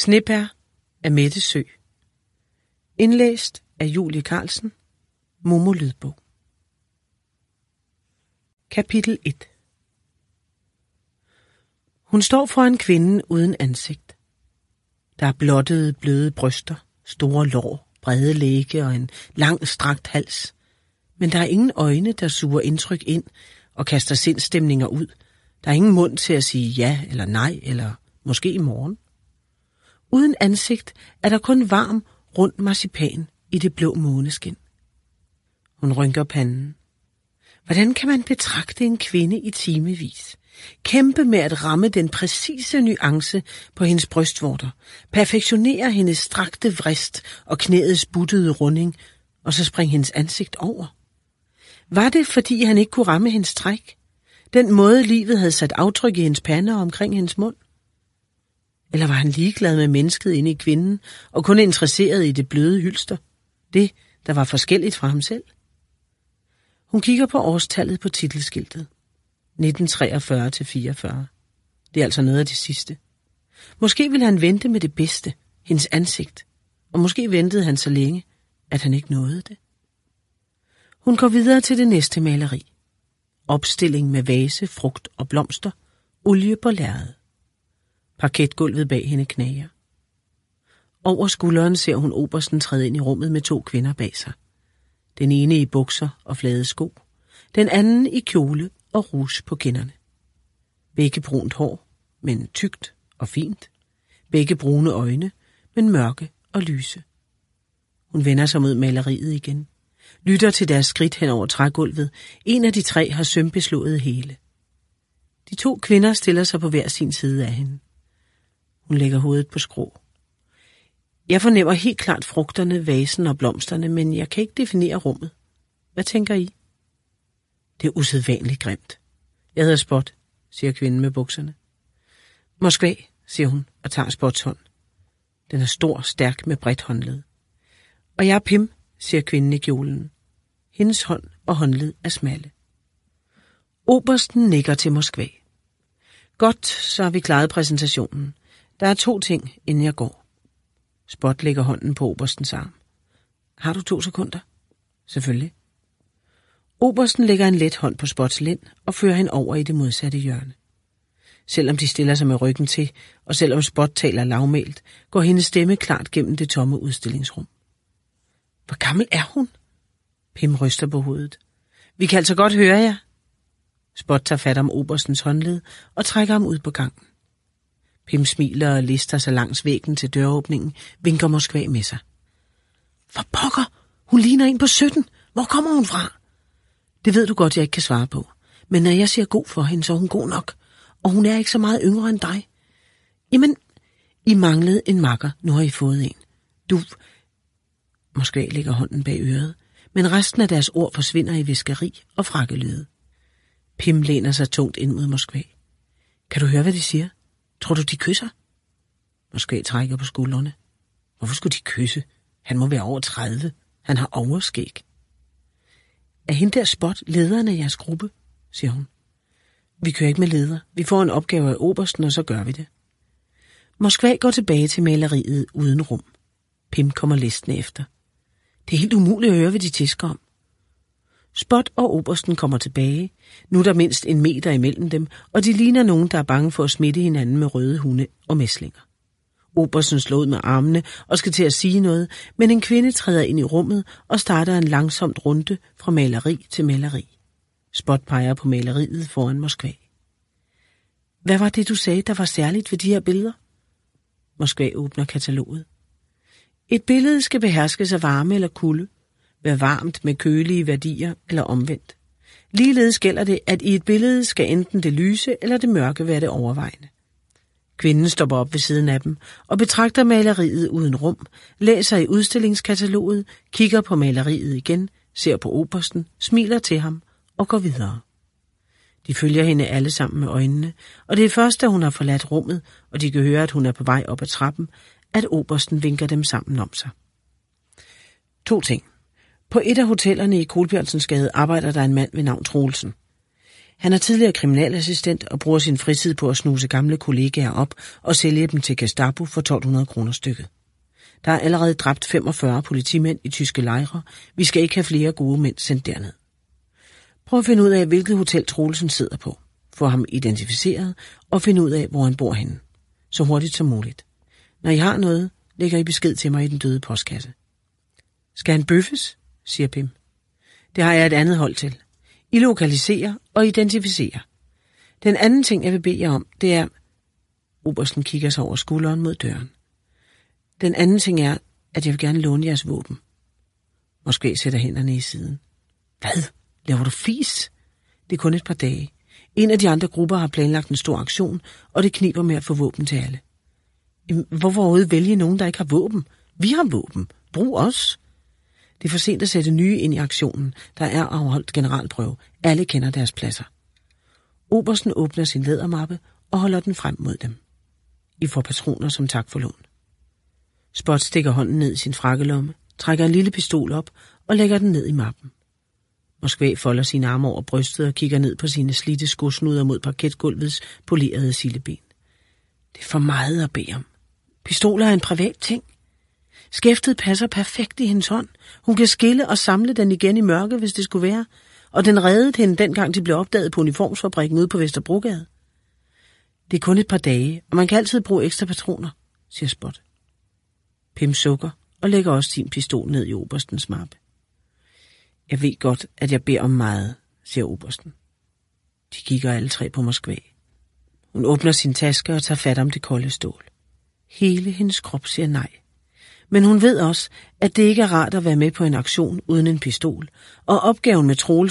Snepær af Mette Sø. Indlæst af Julie Carlsen. Momo Lydbog. Kapitel 1. Hun står foran kvinden uden ansigt. Der er blottede, bløde bryster, store lår, brede lægge og en lang, strakt hals. Men der er ingen øjne, der suger indtryk ind og kaster sindstemninger ud. Der er ingen mund til at sige ja eller nej, eller måske i morgen. Uden ansigt er der kun varm, rund marcipan i det blå måneskin. Hun rynker panden. Hvordan kan man betragte en kvinde i timevis? Kæmpe med at ramme den præcise nuance på hendes brystvorter, perfektionere hendes strakte vrist og knæets buttede runding, og så springe hendes ansigt over? Var det, fordi han ikke kunne ramme hendes træk? Den måde, livet havde sat aftryk i hendes pande og omkring hendes mund? Eller var han ligeglad med mennesket inde i kvinden og kun interesseret i det bløde hylster? Det, der var forskelligt fra ham selv? Hun kigger på årstallet på titelskiltet. 1943-44. Det er altså noget af det sidste. Måske ville han vente med det bedste, hendes ansigt, og måske ventede han så længe, at han ikke nåede det. Hun går videre til det næste maleri. Opstilling med vase, frugt og blomster, olie på lærred. Parketgulvet bag hende knager. Over skulderen ser hun obersten træde ind i rummet med 2 kvinder bag sig. Den ene i bukser og flade sko, den anden i kjole og rouge på kinderne. Begge brunt hår, men tykt og fint. Begge brune øjne, men mørke og lyse. Hun vender sig mod maleriet igen. Lytter til deres skridt hen over trægulvet. En af de 3 har sømbeslået hele. De 2 kvinder stiller sig på hver sin side af hende. Hun lægger hovedet på skrå. Jeg fornemmer helt klart frugterne, vasen og blomsterne, men jeg kan ikke definere rummet. Hvad tænker I? Det er usædvanligt grimt. Jeg hedder Spot, siger kvinden med bukserne. Moskva, siger hun og tager Spots hånd. Den er stor, stærk med bredt håndled. Og jeg er Pim, siger kvinden i kjolen. Hendes hånd og håndled er smalle. Obersten nikker til Moskva. Godt, så har vi klaret præsentationen. Der er 2 ting, inden jeg går. Spot lægger hånden på oberstens arm. Har du 2 sekunder? Selvfølgelig. Obersten lægger en let hånd på Spots lænd og fører hende over i det modsatte hjørne. Selvom de stiller sig med ryggen til, og selvom Spot taler lavmælt, går hendes stemme klart gennem det tomme udstillingsrum. Hvor gammel er hun? Pim ryster på hovedet. Vi kan altså godt høre jer. Spot tager fat om oberstens håndled og trækker ham ud på gangen. Pim smiler og lister sig langs væggen til døråbningen, vinker Moskva med sig. For pokker, hun ligner en på 17. Hvor kommer hun fra? Det ved du godt, jeg ikke kan svare på. Men når jeg siger god for hende, så er hun god nok. Og hun er ikke så meget yngre end dig. Jamen, I manglede en makker, nu har I fået en. Du... Moskva lægger hånden bag øret, men resten af deres ord forsvinder i hviskeri og frakkelyde. Pim læner sig tungt ind mod Moskva. Kan du høre, hvad de siger? Tror du, de kysser? Moskva trækker på skuldrene. Hvorfor skulle de kysse? Han må være over 30. Han har overskæg. Er hende der Spot lederen af jeres gruppe? Siger hun. Vi kører ikke med leder. Vi får en opgave af obersten, og så gør vi det. Moskva går tilbage til maleriet uden rum. Pim kommer listende efter. Det er helt umuligt at høre, hvad de tisker om. Spot og obersten kommer tilbage. Nu er der mindst 1 meter imellem dem, og de ligner nogen, der er bange for at smitte hinanden med røde hunde og mæslinger. Obersten slår ud med armene og skal til at sige noget, men en kvinde træder ind i rummet og starter en langsomt runde fra maleri til maleri. Spot peger på maleriet foran Moskva. Hvad var det, du sagde, der var særligt ved de her billeder? Moskva åbner kataloget. Et billede skal beherskes af varme eller kulde, være varmt med kølige værdier eller omvendt. Ligeledes gælder det, at i et billede skal enten det lyse eller det mørke være det overvejende. Kvinden stopper op ved siden af dem og betragter maleriet uden rum, læser i udstillingskataloget, kigger på maleriet igen, ser på obersten, smiler til ham og går videre. De følger hende alle sammen med øjnene, og det er først, da hun har forladt rummet, og de kan høre, at hun er på vej op ad trappen, at obersten vinker dem sammen om sig. 2 ting. På et af hotellerne i Kolbjørnsensgade arbejder der en mand ved navn Troelsen. Han er tidligere kriminalassistent og bruger sin fritid på at snuse gamle kollegaer op og sælge dem til Gestapo for 1200 kroner stykket. Der er allerede dræbt 45 politimænd i tyske lejre. Vi skal ikke have flere gode mænd sendt derned. Prøv at finde ud af, hvilket hotel Troelsen sidder på. Få ham identificeret og finde ud af, hvor han bor henne. Så hurtigt som muligt. Når I har noget, lægger I besked til mig i den døde postkasse. Skal han bøffes? Siger Pim. Det har jeg et andet hold til. I lokaliserer og identificerer. Den anden ting, jeg vil bede jer om, det er... Obersten kigger sig over skulderen mod døren. Den anden ting er, at jeg vil gerne låne jeres våben. Måske sætter hænderne i siden. Hvad? Laver du fis? Det er kun et par dage. En af de andre grupper har planlagt en stor aktion, og det kniber med at få våben til alle. Hvorfor overhovedet vælge nogen, der ikke har våben? Vi har våben. Brug os. Det er for sent at sætte nye ind i aktionen. Der er afholdt generalprøve. Alle kender deres pladser. Obersten åbner sin lædermappe og holder den frem mod dem. I får patroner som tak for lån. Spot stikker hånden ned i sin frakkelomme, trækker en lille pistol op og lægger den ned i mappen. Moskva folder sine arme over brystet og kigger ned på sine slidte skosnuder mod parketgulvets polerede sildeben. Det er for meget at bede om. Pistoler er en privat ting. Skæftet passer perfekt i hendes hånd. Hun kan skille og samle den igen i mørke, hvis det skulle være. Og den reddede hende dengang de blev opdaget på uniformsfabrikken ude på Vesterbrogade. Det er kun et par dage, og man kan altid bruge ekstra patroner, siger Spot. Pim sukker og lægger også sin pistol ned i oberstens mappe. Jeg ved godt, at jeg beder om meget, siger obersten. De kigger alle tre på Moskva. Hun åbner sin taske og tager fat om det kolde stål. Hele hendes krop siger nej. Men hun ved også, at det ikke er rart at være med på en aktion uden en pistol, og opgaven med Troelsen